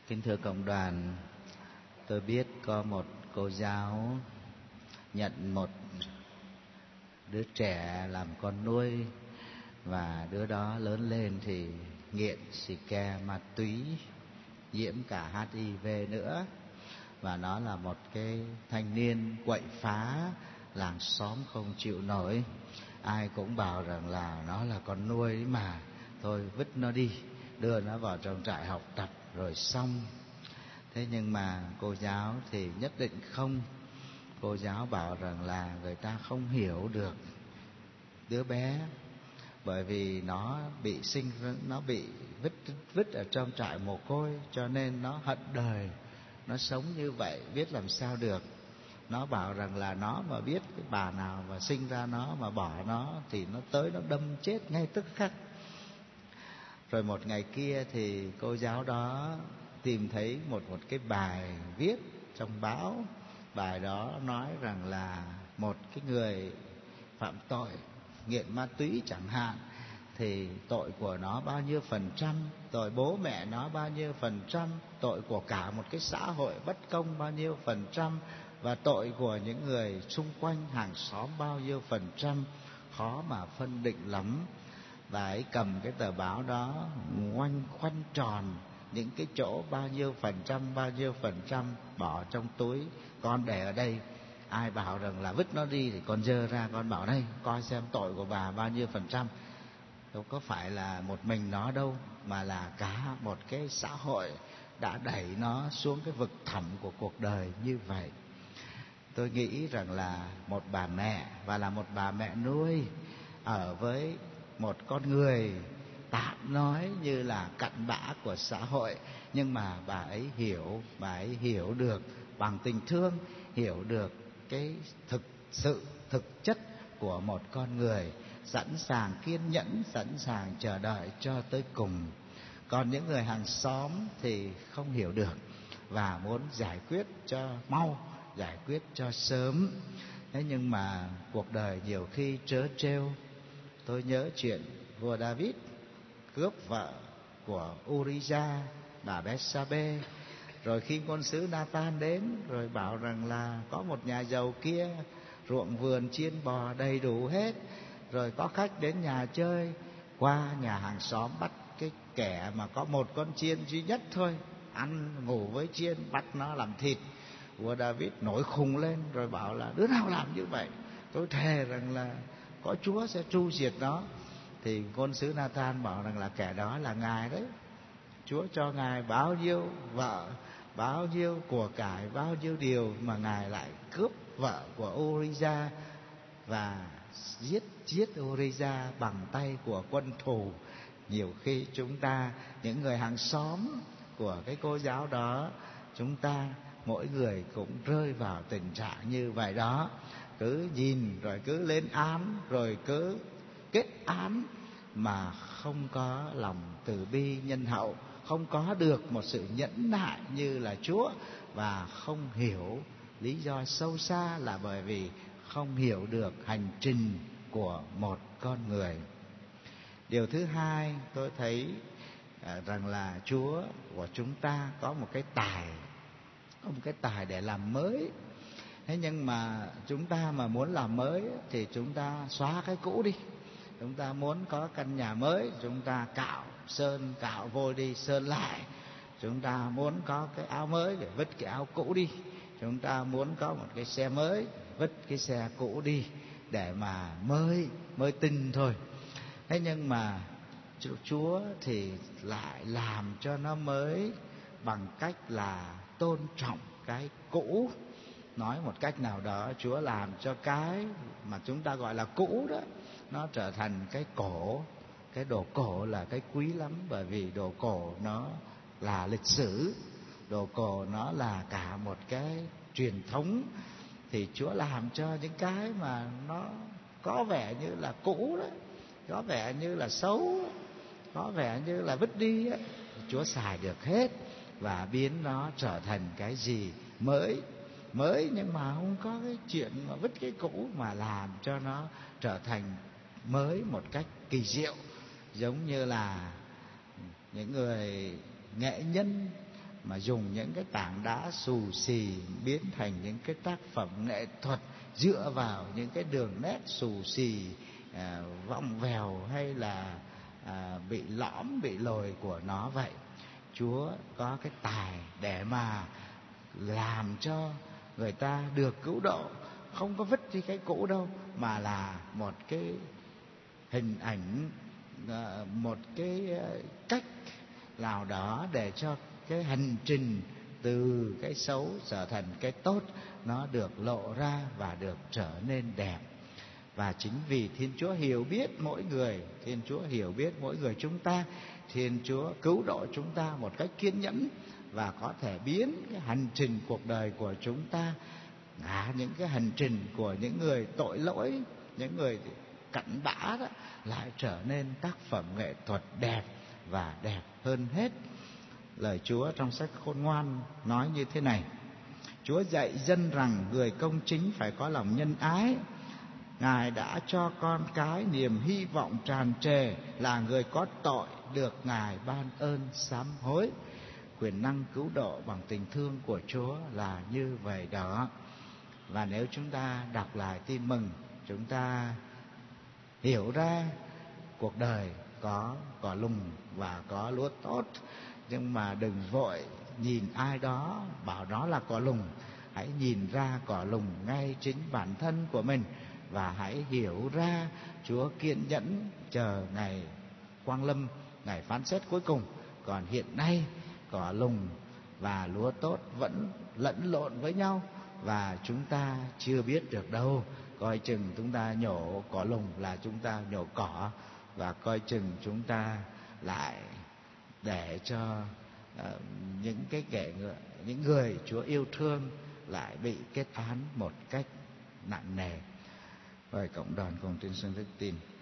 Kính thưa cộng đoàn, tôi biết có một cô giáo nhận một đứa trẻ làm con nuôi, và đứa đó lớn lên thì nghiện xì ke, ma túy, nhiễm cả HIV nữa. Và nó là một cái thanh niên quậy phá, làng xóm không chịu nổi. Ai cũng bảo rằng là nó là con nuôi ấy mà, thôi vứt nó đi, đưa nó vào trong trại học tập rồi xong. Thế nhưng mà cô giáo thì nhất định không. Cô giáo bảo rằng là người ta không hiểu được đứa bé, bởi vì nó bị vứt ở trong trại mồ côi, cho nên nó hận đời, nó sống như vậy, biết làm sao được. Nó bảo rằng là nó mà biết cái bà nào mà sinh ra nó mà bỏ nó thì nó tới nó đâm chết ngay tức khắc. Rồi một ngày kia thì cô giáo đó tìm thấy một cái bài viết trong báo. Bài đó nói rằng là một cái người phạm tội nghiện ma túy chẳng hạn, thì tội của nó bao nhiêu phần trăm, tội bố mẹ nó bao nhiêu phần trăm, tội của cả một cái xã hội bất công bao nhiêu phần trăm, và tội của những người xung quanh hàng xóm bao nhiêu phần trăm. Khó mà phân định lắm. Và ấy cầm cái tờ báo đó ngoanh khoanh tròn những cái chỗ bao nhiêu phần trăm bỏ trong túi. Con để ở đây, ai bảo rằng là vứt nó đi thì con dơ ra, con bảo đây coi xem tội của bà bao nhiêu phần trăm. Đâu có phải là một mình nó đâu, mà là cả một cái xã hội đã đẩy nó xuống cái vực thẳm của cuộc đời như vậy. Tôi nghĩ rằng là một bà mẹ, và là một bà mẹ nuôi, ở với một con người tạm nói như là cặn bã của xã hội, nhưng mà bà ấy hiểu được bằng tình thương, hiểu được cái thực chất của một con người, sẵn sàng kiên nhẫn, sẵn sàng chờ đợi cho tới cùng. Còn những người hàng xóm thì không hiểu được và muốn giải quyết cho mau, giải quyết cho sớm. Thế nhưng mà cuộc đời nhiều khi trớ trêu. Tôi nhớ chuyện vua David cướp vợ của Uriah, bà Bethsabe. Rồi khi ngôn sứ Nathan đến rồi bảo rằng là có một nhà giàu kia, ruộng vườn chiên bò đầy đủ hết, rồi có khách đến nhà chơi, qua nhà hàng xóm bắt cái kẻ mà có một con chiên duy nhất thôi, ăn ngủ với chiên, bắt nó làm thịt. Vua David nổi khùng lên rồi bảo là đứa nào làm như vậy, tôi thề rằng là có Chúa sẽ tru diệt nó. Thì ngôn sứ Nathan bảo rằng là kẻ đó là ngài đấy. Chúa cho ngài bao nhiêu vợ, bao nhiêu của cải, bao nhiêu điều, mà ngài lại cướp vợ của Uriah và giết Uriah bằng tay của quân thù. Nhiều khi chúng ta, những người hàng xóm của cái cô giáo đó, chúng ta mỗi người cũng rơi vào tình trạng như vậy đó. Cứ nhìn rồi cứ lên án, rồi cứ kết án, mà không có lòng từ bi nhân hậu, không có được một sự nhẫn nại như là Chúa, và không hiểu lý do sâu xa là bởi vì không hiểu được hành trình của một con người. Điều thứ hai, tôi thấy rằng là Chúa của chúng ta có một cái tài để làm mới. Thế nhưng mà chúng ta mà muốn làm mới thì chúng ta xóa cái cũ đi. Chúng ta muốn có căn nhà mới, chúng ta cạo vôi đi, sơn lại. Chúng ta muốn có cái áo mới để vứt cái áo cũ đi. Chúng ta muốn có một cái xe mới, vứt cái xe cũ đi, để mà mới tinh thôi. Thế nhưng mà Chúa thì lại làm cho nó mới bằng cách là tôn trọng cái cũ. Nói một cách nào đó, Chúa làm cho cái mà chúng ta gọi là cũ đó, nó trở thành cái cổ. Cái đồ cổ là cái quý lắm, bởi vì đồ cổ nó là lịch sử, đồ cổ nó là cả một cái truyền thống. Thì Chúa làm cho những cái mà nó có vẻ như là cũ đó, có vẻ như là xấu, có vẻ như là vứt đi ấy, Chúa xài được hết và biến nó trở thành cái gì mới. Nhưng mà không có cái chuyện mà vứt cái cũ, mà làm cho nó trở thành mới một cách kỳ diệu. Giống như là những người nghệ nhân mà dùng những cái tảng đá xù xì biến thành những cái tác phẩm nghệ thuật dựa vào những cái đường nét xù xì, vòng vèo hay là bị lõm bị lồi của nó vậy. Chúa có cái tài để mà làm cho người ta được cứu độ, không có vứt đi cái cũ đâu, mà là một cái hình ảnh, một cái cách nào đó để cho cái hành trình từ cái xấu trở thành cái tốt nó được lộ ra và được trở nên đẹp. Và chính vì Thiên Chúa hiểu biết mỗi người, Thiên Chúa hiểu biết mỗi người chúng ta, Thiên Chúa cứu độ chúng ta một cách kiên nhẫn và có thể biến cái hành trình cuộc đời của chúng ta, những cái hành trình của những người tội lỗi, những người cặn bã đó, lại trở nên tác phẩm nghệ thuật đẹp và đẹp hơn hết. Lời Chúa trong sách Khôn Ngoan nói như thế này: Chúa dạy dân rằng người công chính phải có lòng nhân ái. Ngài đã cho con cái niềm hy vọng tràn trề là người có tội được Ngài ban ơn sám hối. Quyền năng cứu độ bằng tình thương của Chúa là như vậy đó. Và nếu chúng ta đọc lại Tin Mừng, chúng ta hiểu ra cuộc đời có cỏ lùng và có lúa tốt, nhưng mà đừng vội nhìn ai đó bảo đó là cỏ lùng. Hãy nhìn ra cỏ lùng ngay chính bản thân của mình, và hãy hiểu ra Chúa kiên nhẫn chờ ngày quang lâm, ngày phán xét cuối cùng. Còn hiện nay cỏ lùng và lúa tốt vẫn lẫn lộn với nhau, và chúng ta chưa biết được đâu. Coi chừng chúng ta nhổ cỏ lùng là chúng ta nhổ cỏ, và coi chừng chúng ta lại để cho những người Chúa yêu thương lại bị kết án một cách nặng nề. Rồi cộng đoàn cùng tuyên xưng đức tin.